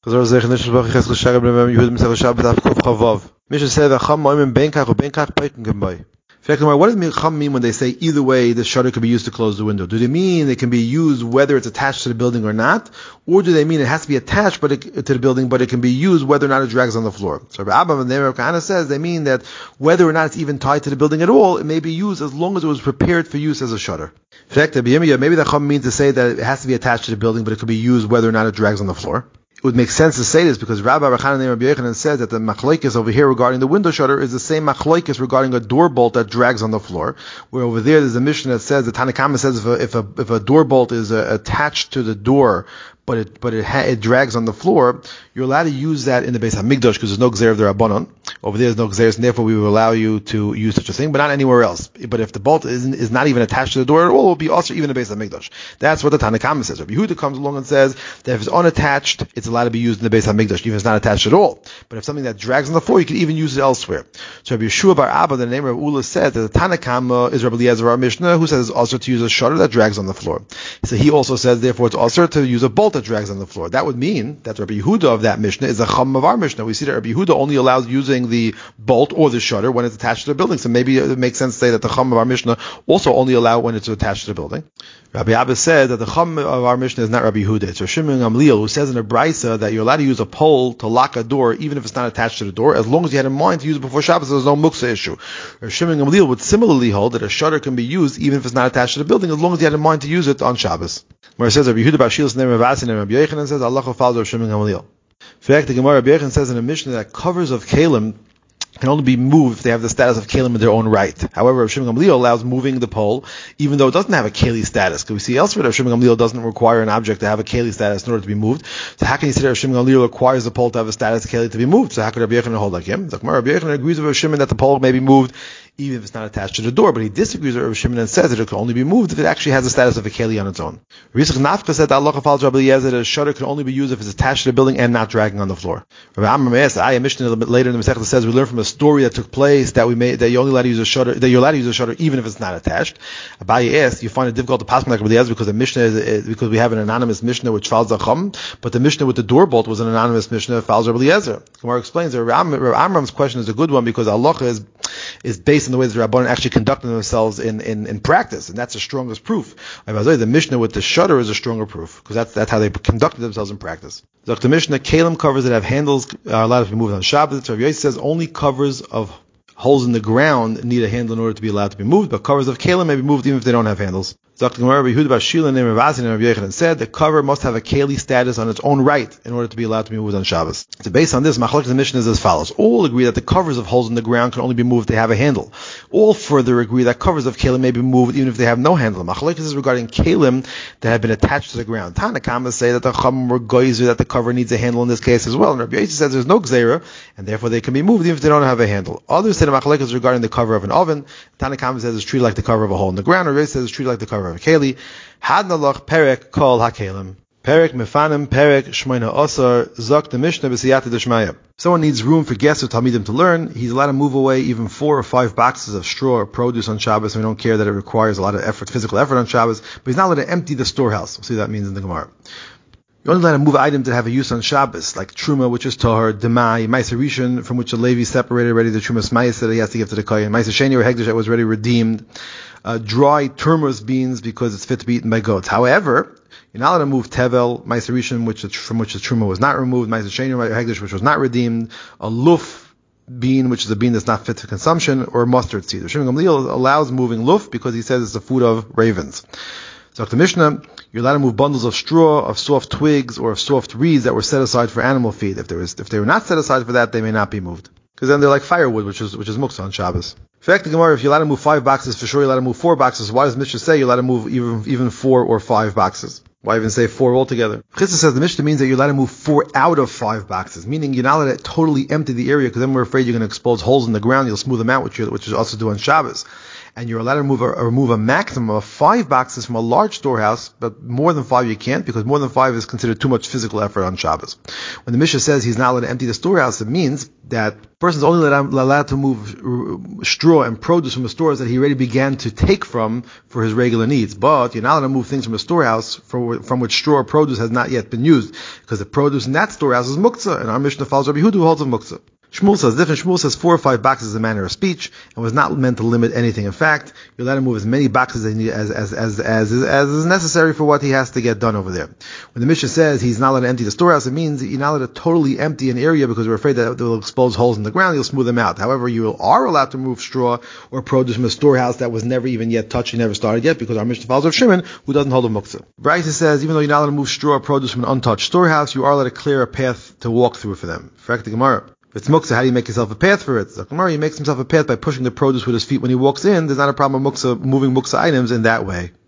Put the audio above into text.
Mishnah said what does Chacham mean when they say either way the shutter could be used to close the window? Do they mean it can be used whether it's attached to the building or not? Or do they mean it has to be attached to the building, but it can be used whether or not it drags on the floor? So Rabbi Abba and the Kahana says they mean that whether or not it's even tied to the building at all, it may be used as long as it was prepared for use as a shutter. In fact, maybe the Chacham means to say that it has to be attached to the building, but it could be used whether or not it drags on the floor. It would make sense to say this because Rabbi Rachanan and Rabbi Yochanan says that the machlokes over here regarding the window shutter is the same machlokes regarding a door bolt that drags on the floor. Where over there there's a Mishnah that says, the Tanna Kama says if a door bolt is attached to the door, but it drags on the floor, you're allowed to use that in the Beis Hamikdash because there's no gzeir of the Rabbanon. Over there there's no gzeir, and therefore we will allow you to use such a thing, but not anywhere else. But if the bolt is not even attached to the door at all, it will be also even in the Beis Hamikdash. That's what the Tanna Kama says. Rabbi Yehuda comes along and says that if it's unattached, it's allowed to be used in the Beis Hamikdash, even if it's not attached at all. But if something that drags on the floor, you can even use it elsewhere. So Rabbi Yeshua bar Abba, the name of Ula, says that the Tanna Kama is Rabbi Eliezer our Mishnah, who says it's also to use a shutter that drags on the floor. So he also says, therefore, it's also to use a bolt that drags on the floor. That would mean that Rabbi Yehuda of that Mishnah is a Chacham of our Mishnah. We see that Rabbi Yehuda only allows using the bolt or the shutter when it's attached to the building. So maybe it makes sense to say that the Chacham of our Mishnah also only allow when it's attached to the building. Rabbi Abba said that the Chacham of our Mishnah is not Rabbi Yehuda. It's Rosh Shimon Gamliel who says in a brisa that you're allowed to use a pole to lock a door even if it's not attached to the door, as long as you had in mind to use it before Shabbos. There's no muksa issue. Rosh Shimon Gamliel would similarly hold that a shutter can be used even if it's not attached to the building, as long as you had in mind to use it on Shabbos. Where it says Rabbi Yehuda Bashil's name of Asin and Rabbi Yochanan says Allah follows Rosh Shimon Gamliel. In fact, the Gemara Rabbi Yochanan says in a Mishnah that covers of kalim can only be moved if they have the status of kalim in their own right. However, Rav Shimon Gamliel allows moving the pole, even though it doesn't have a keli status. Because we see elsewhere that Rav Shimon Gamliel doesn't require an object to have a keli status in order to be moved. So how can you say that Rav Shimon Gamliel requires the pole to have a status of keli to be moved? So how could Rabbi Yochanan hold like him? The Rabbi Yochanan agrees with Rav Shimon that the pole may be moved even if it's not attached to the door, but he disagrees with Rav Shimon and says that it can only be moved if it actually has the status of a keli on its own. Rizach Nafka said that Allah follows Rabbi Eliezer that a shutter can only be used if it's attached to the building and not dragging on the floor. Rabbi Amram asked, a Mishnah a little bit later in the Masechta says we learn from a story that took place that you're only allowed to use a shutter, that you're allowed to use a shutter even if it's not attached. Abaye asked, you find it difficult to pass like Rabbi Eliezer because the Mishnah is because we have an anonymous Mishnah which follows the Chum, but the Mishnah with the door bolt was an anonymous Mishnah that follows Rabbi Eliezer. Gemara explains that Rabbi Amram's question is a good one because Allah is based on the way that the Rabbanan actually conducting themselves in practice, and that's the strongest proof. The Mishnah with the shutter is a stronger proof because that's how they conducted themselves in practice. The Mishnah, kalim covers that have handles are allowed to be moved on Shabbos. Rabbi Yossi says only covers of holes in the ground need a handle in order to be allowed to be moved, but covers of kalim may be moved even if they don't have handles. Dr. Gemara Yehuda Bashila name of Asin and Rabbi Yochanan said the cover must have a keli status on its own right in order to be allowed to be moved on Shabbos. So based on this, Machlokes the Mishnah is as follows. All agree that the covers of holes in the ground can only be moved if they have a handle. All further agree that covers of kalim may be moved even if they have no handle. Machlokes is regarding kalim that have been attached to the ground. Tanna Kama say that the Chacham were goyzer that the cover needs a handle in this case as well. And Rabbi Yossi says there's no gzeira and therefore they can be moved even if they don't have a handle. Others say the Machlokes is regarding the cover of an oven. Tanna Kama says it's treated like the cover of a hole in the ground. Rabbi Yossi says it's treated like the cover of a keli. Hadnalach perek kol hakelim. Perek mefanim perek shmoina osar zok the Mishnah b'siyata d'shmaya. Someone needs room for guests or talmidim to learn. He's allowed to move away even 4 or 5 boxes of straw or produce on Shabbos. And we don't care that it requires a lot of effort, physical effort on Shabbos. But he's not allowed to empty the storehouse. We'll see what that means in the Gemara. You're only allowed to move items that have a use on Shabbos, like Truma, which is Tahar, Demai, Ma'aser Rishon, from which a Levi separated already the Trumas Ma'aser that he has to give to the Kohen, Ma'aser Sheni or Hegdish that was already redeemed, dry turmeric beans because it's fit to be eaten by goats. However, you're not allowed to move Tevel, Ma'aser Rishon, from which the Truma was not removed, Ma'aser Sheni or Hegdish, which was not redeemed, a Luf bean, which is a bean that's not fit for consumption, or mustard seed. Shimon Gamliel allows moving Luf because he says it's the food of ravens. So the Mishnah, you're allowed to move bundles of straw, of soft twigs, or of soft reeds that were set aside for animal feed. If they were not set aside for that, they may not be moved. Because then they're like firewood, which is muktzah on Shabbos. In fact, the Gemara, if you're allowed to move 5 boxes, for sure you're allowed to move 4 boxes. Why does Mishnah say you're allowed to move even 4 or 5 boxes? Why even say 4 altogether? Chizah says the Mishnah means that you're allowed to move 4 out of 5 boxes, meaning you're not allowed to totally empty the area because then we're afraid you're going to expose holes in the ground. You'll smooth them out, which is also do on Shabbos. and you're allowed to remove a maximum of 5 boxes from a large storehouse, but more than 5 you can't, because more than 5 is considered too much physical effort on Shabbos. When the Mishnah says he's not allowed to empty the storehouse, it means that the person is only allowed to move straw and produce from the stores that he already began to take from for his regular needs. But you're not allowed to move things from the storehouse from which straw or produce has not yet been used, because the produce in that storehouse is muktzah, and our Mishnah follows Rabbi Yehuda, who holds of muktzah. Shmuel says different. Shmuel says 4 or 5 boxes is a manner of speech and was not meant to limit anything. In fact, you're allowed to move as many boxes as is necessary for what he has to get done over there. When the Mishnah says he's not allowed to empty the storehouse, it means you're not allowed to totally empty an area because we're afraid that it will expose holes in the ground. You'll smooth them out. However, you are allowed to move straw or produce from a storehouse that was never even yet touched and never started yet, because our Mishnah follows of Shimon, who doesn't hold a muktzah. Braisa says even though you're not allowed to move straw or produce from an untouched storehouse, you are allowed to clear a path to walk through for them. Fact the Gemara. If it's muktzah, how do you make yourself a path for it? The Gemara, he makes himself a path by pushing the produce with his feet when he walks in. There's not a problem with moving muktzah items in that way.